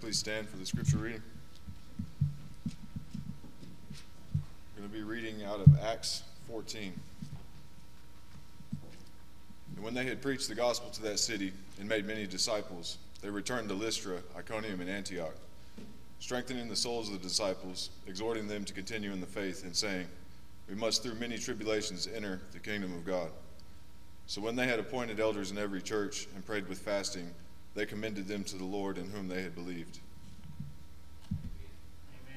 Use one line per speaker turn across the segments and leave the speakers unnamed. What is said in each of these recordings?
please stand for the scripture reading? We're going to be reading out of Acts 14. And when they had preached the gospel to that city and made many disciples, they returned to Lystra, Iconium, and Antioch, strengthening the souls of the disciples, exhorting them to continue in the faith, and saying, "We must through many tribulations enter the kingdom of God." So when they had appointed elders in every church and prayed with fasting, they commended them to the Lord in whom they had believed.
Amen.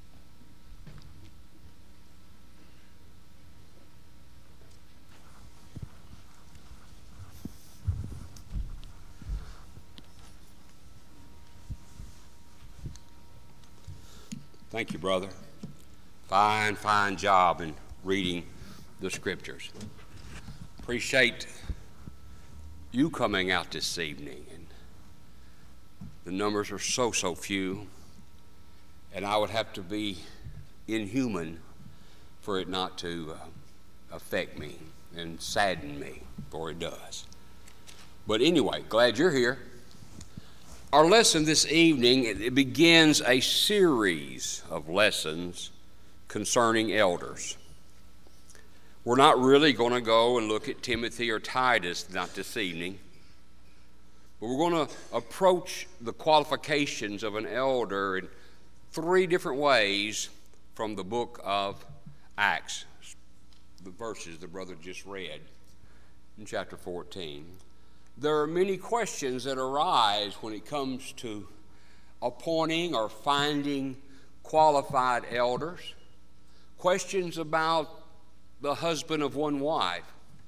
Thank you, brother. Fine job in reading the scriptures. Appreciate you coming out this evening. And the numbers are so few, and I would have to be inhuman for it not to affect me and sadden me, for it does. But anyway, glad you're here. Our lesson this evening, it begins a series of lessons concerning elders. We're not really going to go and look at Timothy or Titus, not this evening, but we're going to approach the qualifications of an elder in three different ways from the book of Acts, the verses the brother just read in chapter 14. There are many questions that arise when it comes to appointing or finding qualified elders. Questions about the husband of one wife.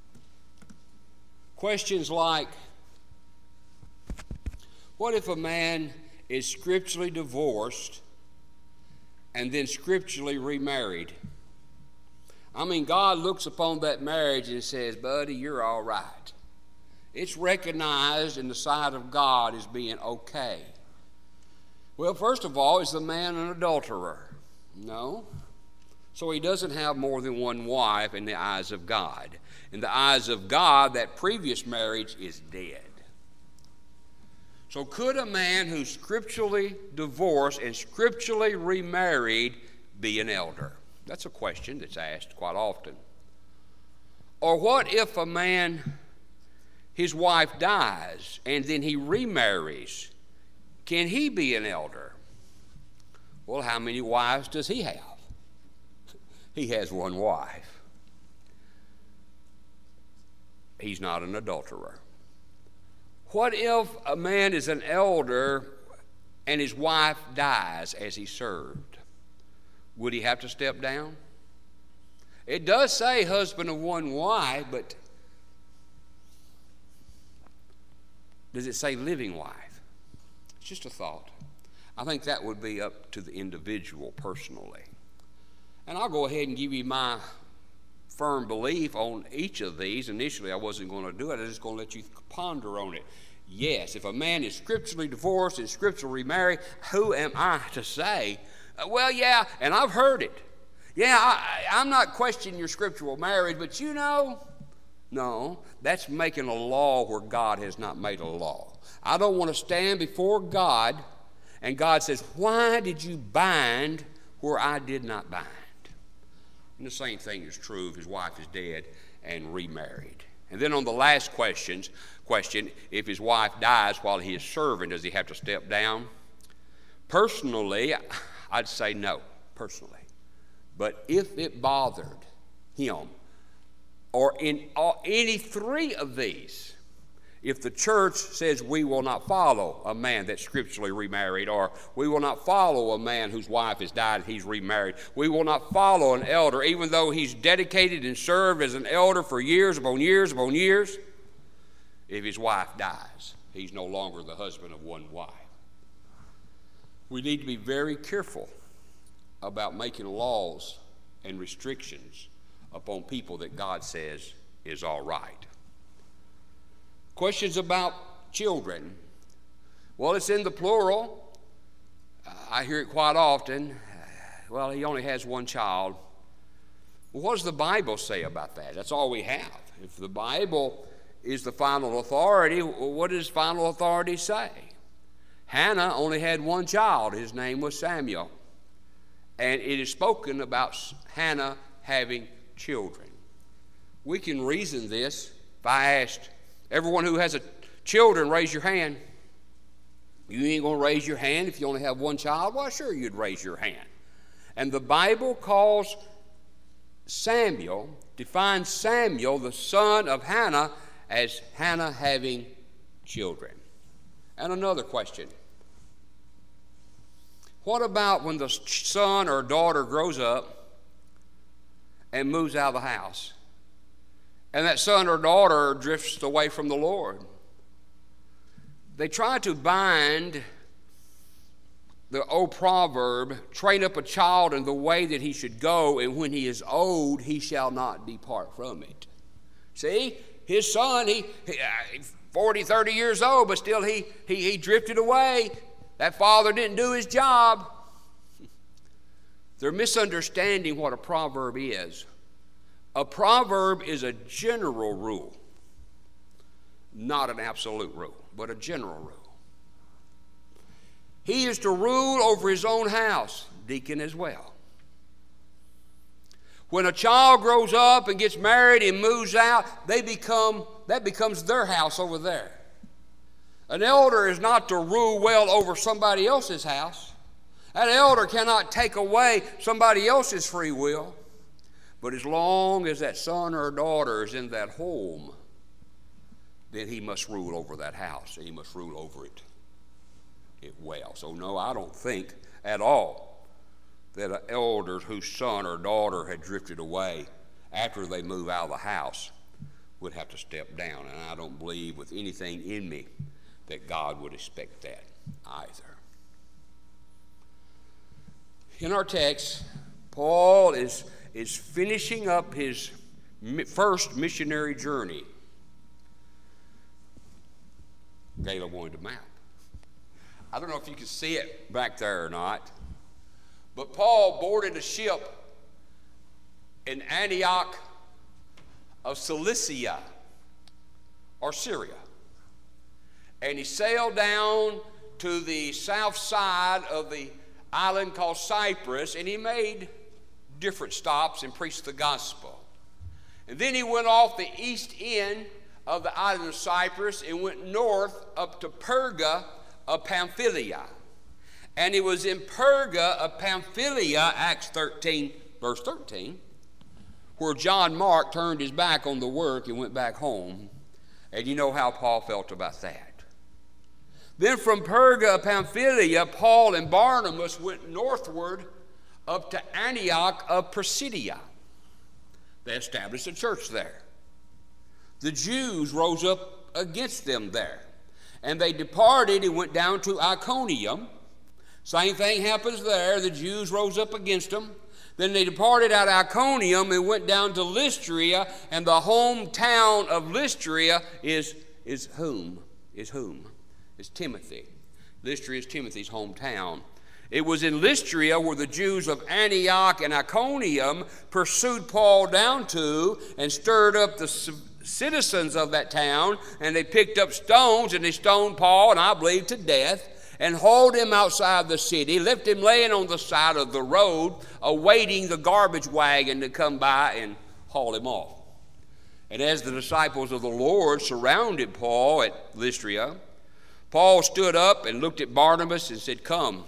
Questions like, what if a man is scripturally divorced and then scripturally remarried? I mean, God looks upon that marriage and says, buddy, you're all right. It's recognized in the sight of God as being okay. Well, first of all, is the man an adulterer? No. So he doesn't have more than one wife in the eyes of God. In the eyes of God, that previous marriage is dead. So could a man who's scripturally divorced and scripturally remarried be an elder? That's a question that's asked quite often. Or what if a man, his wife dies and then he remarries? Can he be an elder? Well, how many wives does he have? He has one wife. He's not an adulterer. What if a man is an elder and his wife dies as he served? Would he have to step down? It does say husband of one wife, but does it say living wife? It's just a thought. I think that would be up to the individual personally. And I'll go ahead and give you my firm belief on each of these. Initially, I wasn't going to do it. I was just going to let you ponder on it. Yes, if a man is scripturally divorced and scripturally remarried, who am I to say, well, yeah, and I've heard it. Yeah, I'm not questioning your scriptural marriage, but you know, no, that's making a law where God has not made a law. I don't want to stand before God, and God says, why did you bind where I did not bind? And the same thing is true if his wife is dead and remarried. And then on the last question, if his wife dies while he is serving, does he have to step down? Personally, I'd say no, personally. But if it bothered him, or in any three of these, if the church says we will not follow a man that's scripturally remarried, or we will not follow a man whose wife has died and he's remarried, we will not follow an elder even though he's dedicated and served as an elder for years upon years upon years, if his wife dies, he's no longer the husband of one wife. We need to be very careful about making laws and restrictions upon people that God says is all right. Questions about children. Well, it's in the plural. I hear it quite often. Well, he only has one child. Well, what does the Bible say about that? That's all we have. If the Bible is the final authority, what does final authority say? Hannah only had one child. His name was Samuel. And it is spoken about Hannah having children. We can reason this. If I asked everyone who has children, raise your hand. You ain't going to raise your hand if you only have one child? Well, sure you'd raise your hand. And the Bible calls defines Samuel, the son of Hannah, as Hannah having children. And another question. What about when the son or daughter grows up and moves out of the house, and that son or daughter drifts away from the Lord? They try to bind the old proverb, train up a child in the way that he should go, and when he is old, he shall not depart from it. See, his son, he 40, 30 years old, but still he drifted away. That father didn't do his job. They're misunderstanding what a proverb is. A proverb is a general rule, not an absolute rule, but a general rule. He is to rule over his own house, deacon as well. When a child grows up and gets married and moves out, that becomes their house over there. An elder is not to rule well over somebody else's house. An elder cannot take away somebody else's free will. But as long as that son or daughter is in that home, then he must rule over that house. He must rule over it well. So no, I don't think at all that an elder whose son or daughter had drifted away after they move out of the house would have to step down. And I don't believe with anything in me that God would expect that either. In our text, Paul is finishing up his first missionary journey. Gayla wanted a map. I don't know if you can see it back there or not, but Paul boarded a ship in Antioch of Cilicia or Syria. And he sailed down to the south side of the island called Cyprus, and he made different stops and preached the gospel. And then he went off the east end of the island of Cyprus and went north up to Perga of Pamphylia. And it was in Perga of Pamphylia, Acts 13, verse 13, where John Mark turned his back on the work and went back home. And you know how Paul felt about that. Then from Perga of Pamphylia, Paul and Barnabas went northward up to Antioch of Pisidia. They established a church there. The Jews rose up against them there. And they departed and went down to Iconium. Same thing happens there. The Jews rose up against them. Then they departed out of Iconium and went down to Lystria. And the hometown of Lystria is whom? It's Timothy. Lystria is Timothy's hometown. It was in Lystria where the Jews of Antioch and Iconium pursued Paul down to and stirred up the citizens of that town, and they picked up stones and they stoned Paul, and I believe to death, and hauled him outside the city, left him laying on the side of the road, awaiting the garbage wagon to come by and haul him off. And as the disciples of the Lord surrounded Paul at Lystria, Paul stood up and looked at Barnabas and said, "Come,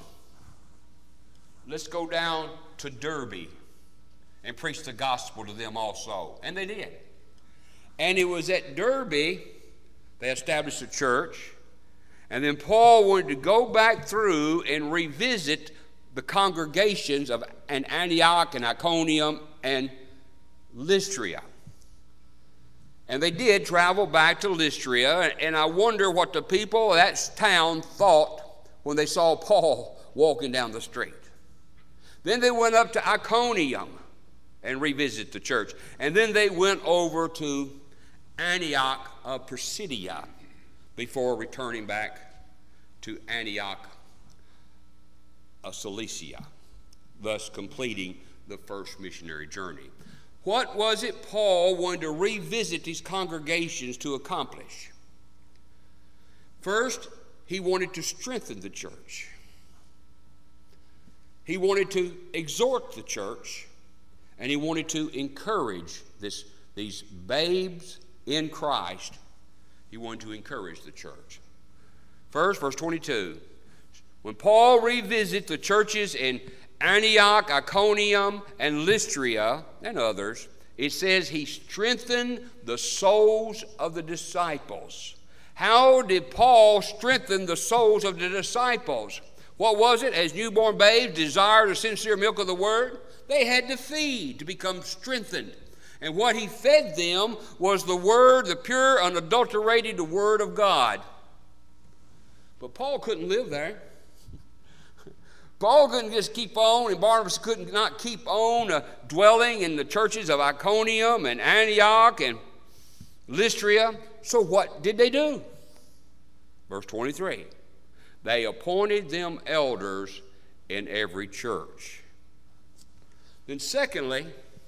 let's go down to Derbe and preach the gospel to them also." And they did. And it was at Derbe they established a church. And then Paul wanted to go back through and revisit the congregations of Antioch and Iconium and Lystria. And they did travel back to Lystria, and I wonder what the people of that town thought when they saw Paul walking down the street. Then they went up to Iconium and revisited the church. And then they went over to Antioch of Pisidia before returning back to Antioch of Cilicia, thus completing the first missionary journey. What was it Paul wanted to revisit these congregations to accomplish? First, he wanted to strengthen the church. He wanted to exhort the church, and he wanted to encourage these babes in Christ. He wanted to encourage the church. First, verse 22. When Paul revisited the churches in Antioch, Iconium, and Lystra, and others, it says he strengthened the souls of the disciples. How did Paul strengthen the souls of the disciples? What was it? As newborn babes desire the sincere milk of the word, they had to feed to become strengthened. And what he fed them was the word, the pure, unadulterated word of God. But Paul couldn't live there. Paul couldn't just keep on, and Barnabas could not keep on dwelling in the churches of Iconium and Antioch and Lystra. So what did they do? Verse 23. They appointed them elders in every church. Then secondly,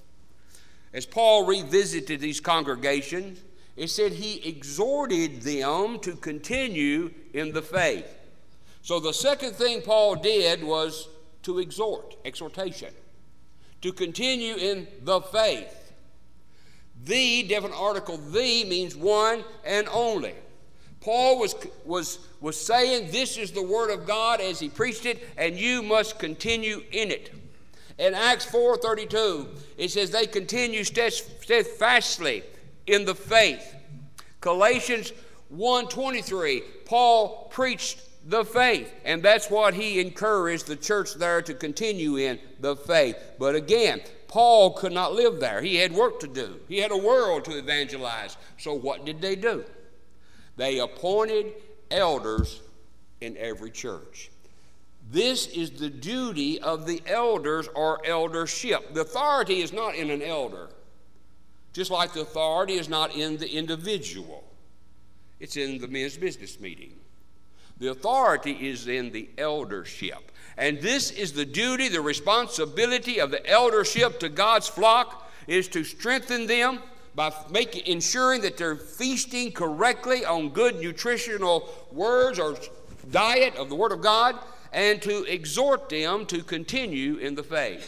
as Paul revisited these congregations, it said he exhorted them to continue in the faith. So the second thing Paul did was to exhortation, to continue in the faith. The, definite article, the means one and only. Paul was saying this is the word of God as he preached it, and you must continue in it. In Acts 4:32, it says they continue steadfastly in the faith. Galatians 1:23, Paul preached the faith, and that's what he encouraged the church there to continue in, the faith. But again, Paul could not live there. He had work to do. He had a world to evangelize. So what did they do? They appointed elders in every church. This is the duty of the elders or eldership. The authority is not in an elder, just like the authority is not in the individual. It's in the men's business meeting. The authority is in the eldership. And this is the duty, the responsibility of the eldership to God's flock, is to strengthen them by ensuring that they're feasting correctly on good nutritional words or diet of the Word of God, and to exhort them to continue in the faith.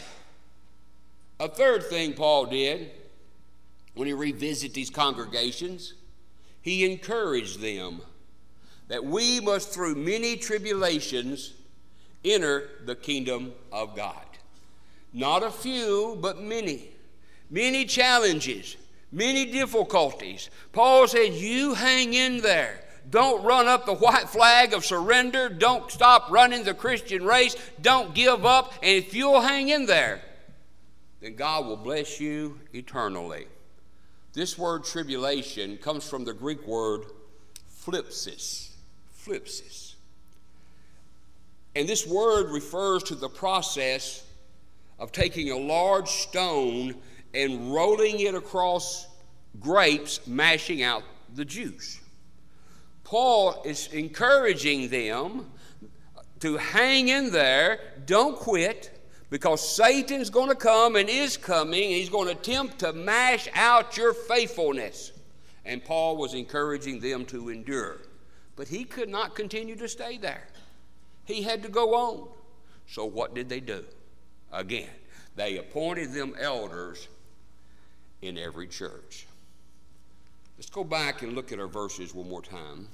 A third thing Paul did when he revisited these congregations, he encouraged them that we must through many tribulations enter the kingdom of God. Not a few, but many. Many challenges, many difficulties. Paul said, you hang in there. Don't run up the white flag of surrender. Don't stop running the Christian race. Don't give up. And if you'll hang in there, then God will bless you eternally. This word tribulation comes from the Greek word phlipsis. Phlipsis. And this word refers to the process of taking a large stone and rolling it across grapes, mashing out the juice. Paul is encouraging them to hang in there, don't quit, because Satan's going to come and is coming, and he's going to attempt to mash out your faithfulness. And Paul was encouraging them to endure. But he could not continue to stay there. He had to go on. So what did they do? Again, they appointed them elders in every church. Let's go back and look at our verses one more time.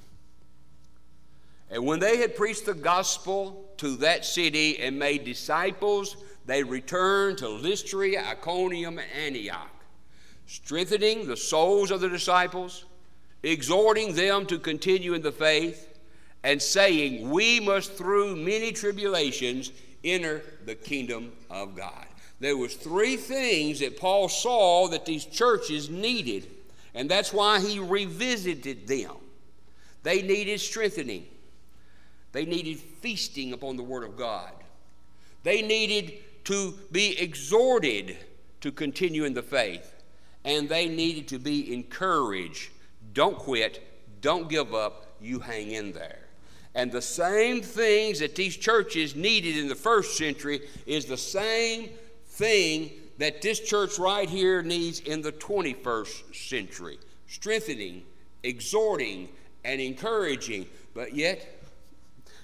And when they had preached the gospel to that city and made disciples, they returned to Lystra, Iconium, and Antioch, strengthening the souls of the disciples, exhorting them to continue in the faith, and saying, we must through many tribulations enter the kingdom of God. There was three things that Paul saw that these churches needed, and that's why he revisited them. They needed strengthening. They needed feasting upon the Word of God. They needed to be exhorted to continue in the faith, and they needed to be encouraged. Don't quit. Don't give up. You hang in there. And the same things that these churches needed in the first century is the same thing that this church right here needs in the 21st century. Strengthening, exhorting, and encouraging. But yet,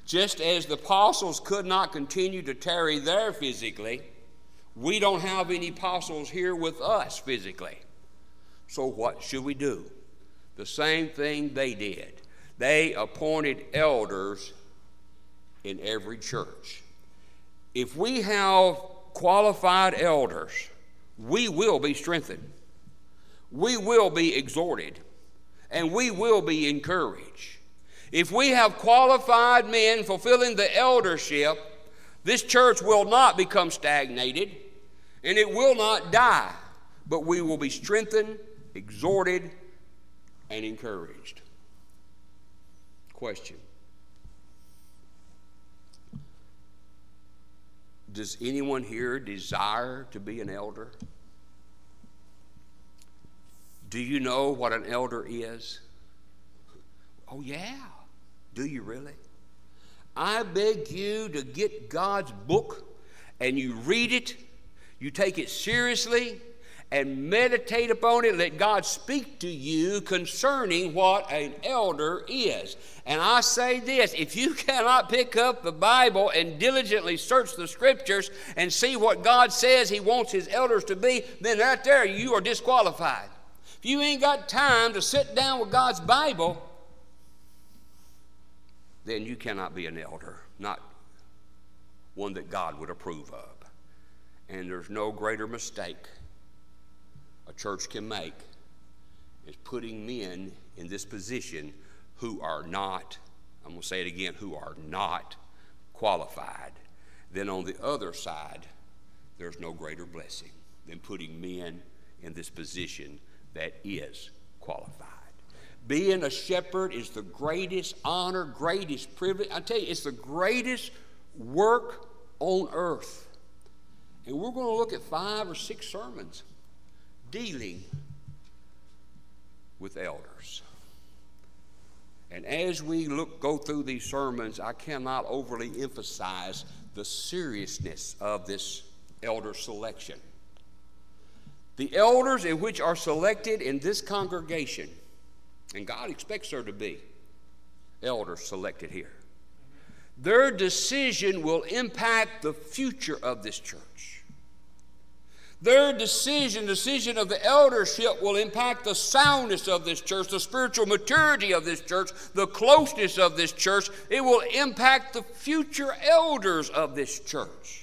Just as the apostles could not continue to tarry there physically, we don't have any apostles here with us physically. So what should we do? The same thing they did. They appointed elders in every church. If we have qualified elders, we will be strengthened. We will be exhorted. And we will be encouraged. If we have qualified men fulfilling the eldership, this church will not become stagnated and it will not die, but we will be strengthened, exhorted, and encouraged. Question: does anyone here desire to be an elder? Do you know what an elder is? Oh, yeah. Do you really? I beg you to get God's book and you read it, you take it seriously, and meditate upon it. Let God speak to you concerning what an elder is. And I say this: if you cannot pick up the Bible and diligently search the Scriptures and see what God says He wants His elders to be, then right there you are disqualified. If you ain't got time to sit down with God's Bible, then you cannot be an elder, not one that God would approve of. And there's no greater mistake a church can make is putting men in this position who are not, I'm going to say it again, who are not qualified. Then on the other side, there's no greater blessing than putting men in this position that is qualified. Being a shepherd is the greatest honor, greatest privilege. I tell you, it's the greatest work on earth. And we're going to look at 5 or 6 sermons dealing with elders. And as we go through these sermons, I cannot overly emphasize the seriousness of this elder selection. The elders in which are selected in this congregation, and God expects there to be elders selected here, their decision will impact the future of this church. Their decision of the eldership will impact the soundness of this church, the spiritual maturity of this church, the closeness of this church. It will impact the future elders of this church.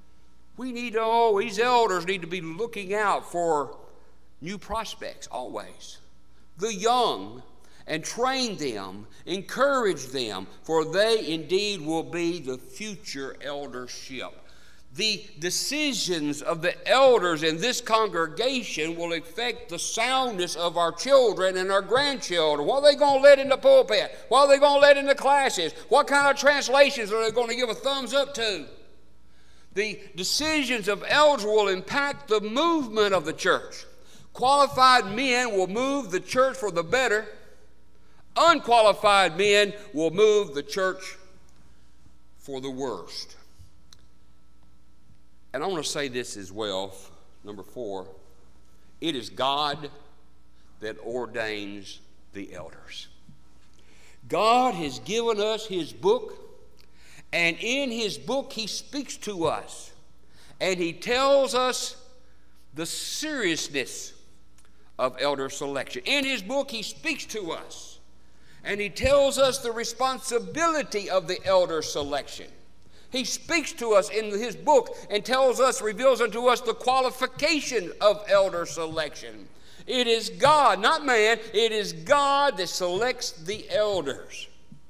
These elders need to be looking out for new prospects always. The young, and train them, encourage them, for they indeed will be the future eldership. The decisions of the elders in this congregation will affect the soundness of our children and our grandchildren. What are they going to let in the pulpit? What are they going to let in the classes? What kind of translations are they going to give a thumbs up to? The decisions of elders will impact the movement of the church. Qualified men will move the church for the better. Unqualified men will move the church for the worst. And I want to say this as well, number 4. It is God that ordains the elders. God has given us His book, and in His book He speaks to us, and He tells us the seriousness of elder selection. In His book He speaks to us, and He tells us the responsibility of the elder selection. He speaks to us in His book and reveals unto us the qualification of elder selection. It is God, not man, it is God that selects the elders.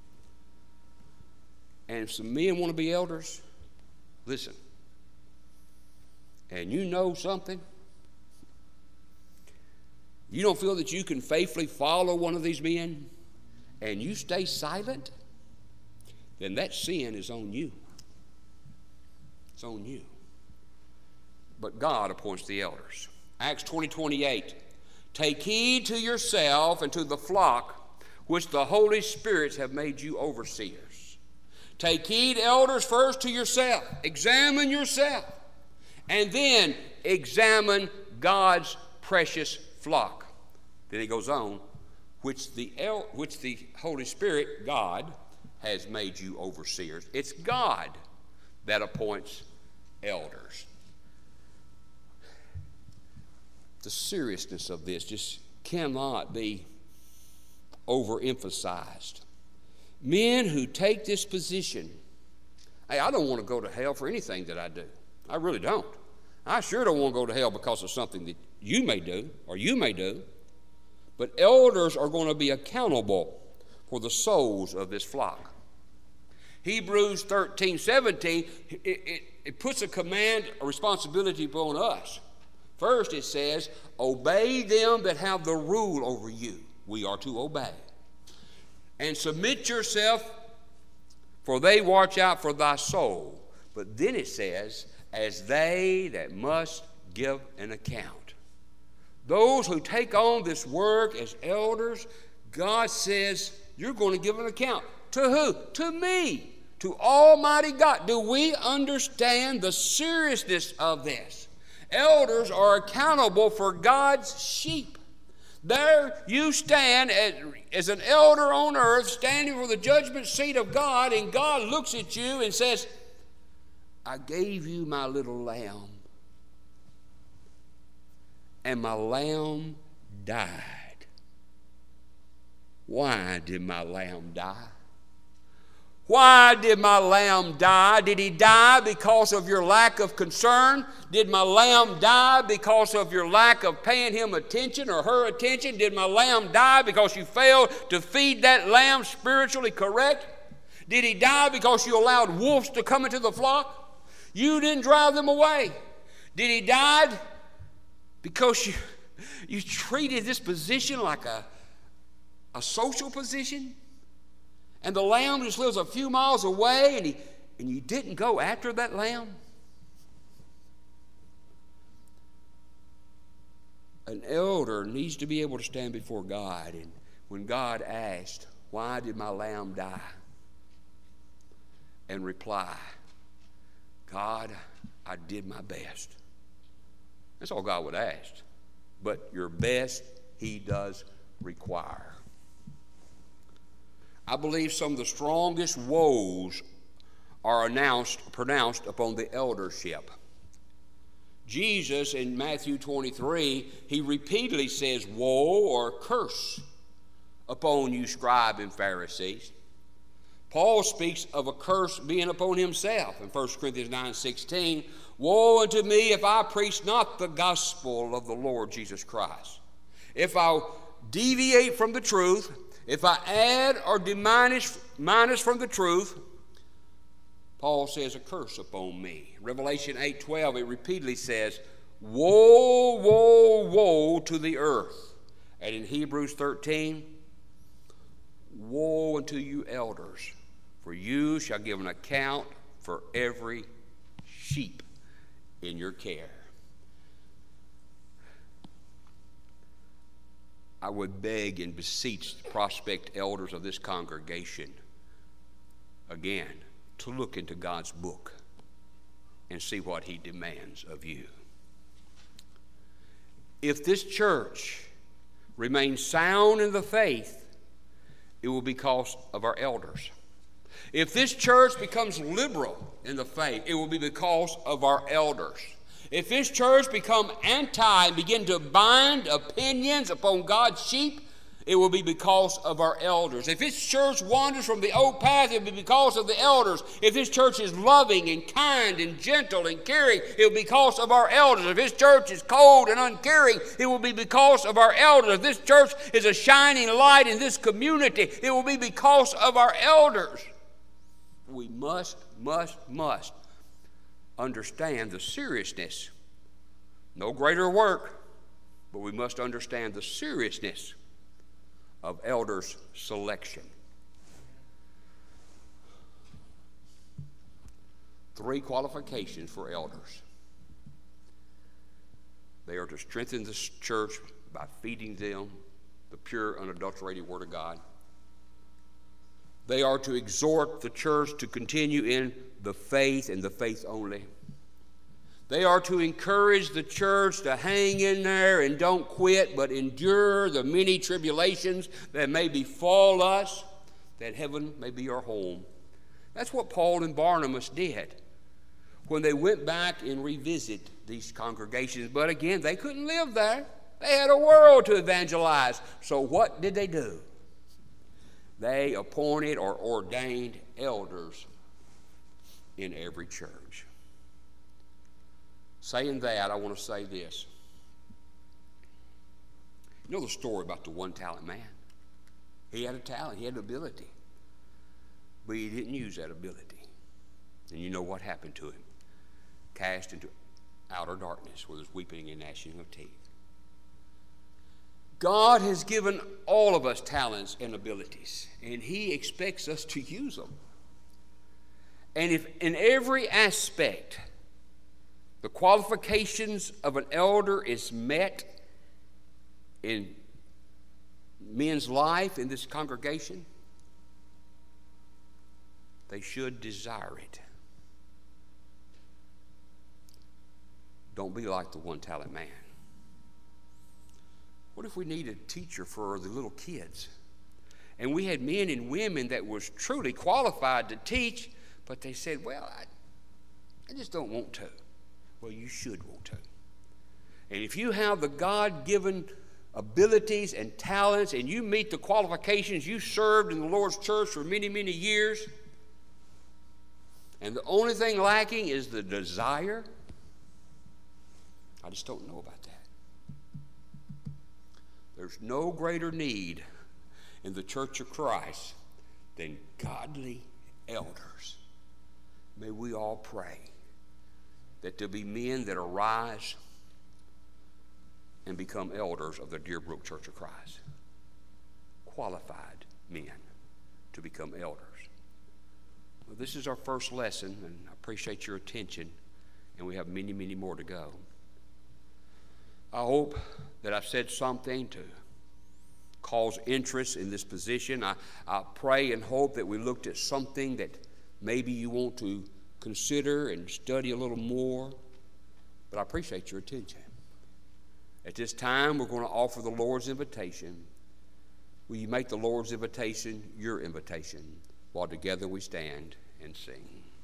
And if some men want to be elders, listen, and you know something, you don't feel that you can faithfully follow one of these men, and you stay silent, then that sin is on you. It's on you. But God appoints the elders. Acts 20:28. Take heed to yourself and to the flock which the Holy Spirits have made you overseers. Take heed, elders, first to yourself. Examine yourself. And then examine God's precious flock. Then he goes on, which the Holy Spirit, God, has made you overseers. It's God that appoints elders. The seriousness of this just cannot be overemphasized. Men who take this position, hey, I don't want to go to hell for anything that I do. I really don't. I sure don't want to go to hell because of something that you may do or you may do. But elders are going to be accountable for the souls of this flock. Hebrews 13:17, it puts a command, a responsibility upon us. First it says, obey them that have the rule over you. We are to obey. And submit yourself, for they watch out for thy soul. But then it says, as they that must give an account. Those who take on this work as elders, God says, you're going to give an account. To who? To me, to Almighty God. Do we understand the seriousness of this? Elders are accountable for God's sheep. There you stand as an elder on earth, standing for the judgment seat of God, and God looks at you and says, I gave you my little lamb, and my lamb died. Why did my lamb die? Why did my lamb die? Did he die because of your lack of concern? Did my lamb die because of your lack of paying him attention or her attention? Did my lamb die because you failed to feed that lamb spiritually correct? Did he die because you allowed wolves to come into the flock? You didn't drive them away. Did he die because you treated this position like a social position? And the lamb just lives a few miles away, and you didn't go after that lamb? An elder needs to be able to stand before God, and when God asked, why did my lamb die? And reply, God, I did my best. That's all God would ask. But your best he does require. I believe some of the strongest woes are pronounced upon the eldership. Jesus in Matthew 23, he repeatedly says, woe or curse upon you, scribes and Pharisees. Paul speaks of a curse being upon himself in 1 Corinthians 9:16. Woe unto me if I preach not the gospel of the Lord Jesus Christ. If I deviate from the truth, if I add or diminish from the truth, Paul says a curse upon me. Revelation 8:12, it repeatedly says, woe, woe, woe to the earth. And in Hebrews 13, woe unto you elders, for you shall give an account for every sheep in your care. I would beg and beseech the prospect elders of this congregation, again, to look into God's book and see what he demands of you. If this church remains sound in the faith, it will be because of our elders. If this church becomes liberal in the faith, it will be because of our elders. If this church become anti and begin to bind opinions upon God's sheep, it will be because of our elders. If this church wanders from the old path, it will be because of the elders. If this church is loving and kind and gentle and caring, it will be because of our elders. If this church is cold and uncaring, it will be because of our elders. If this church is a shining light in this community, it will be because of our elders. We must understand the seriousness. No greater work, but we must understand the seriousness of elders' selection. 3 qualifications for elders. They are to strengthen the church by feeding them the pure, unadulterated Word of God. They are to exhort the church to continue in the faith and the faith only. They are to encourage the church to hang in there and don't quit, but endure the many tribulations that may befall us. that heaven may be our home. That's what Paul and Barnabas did when they went back and revisit these congregations. But again, they couldn't live there. They had a world to evangelize. So what did they do? They appointed or ordained elders in every church. Saying that, I want to say this. You know the story about the one-talent man? He had a talent, he had an ability, but he didn't use that ability. And you know what happened to him? Cast into outer darkness where there's weeping and gnashing of teeth. God has given all of us talents and abilities, and he expects us to use them. And if in every aspect the qualifications of an elder is met in men's life in this congregation, they should desire it. Don't be like the one-talent man. What if we need a teacher for the little kids? And we had men and women that was truly qualified to teach, but they said, well, I just don't want to. Well, you should want to. And if you have the God-given abilities and talents and you meet the qualifications, you served in the Lord's church for many, many years, and the only thing lacking is the desire, I just don't know about that. There's no greater need in the Church of Christ than godly elders. May we all pray that there be men that arise and become elders of the Deerbrook Church of Christ. Qualified men to become elders. Well, this is our first lesson, and I appreciate your attention, and we have many, many more to go. I hope that I've said something to cause interest in this position. I pray and hope that we looked at something that maybe you want to consider and study a little more, but I appreciate your attention. At this time, we're going to offer the Lord's invitation. Will you make the Lord's invitation your invitation while together we stand and sing?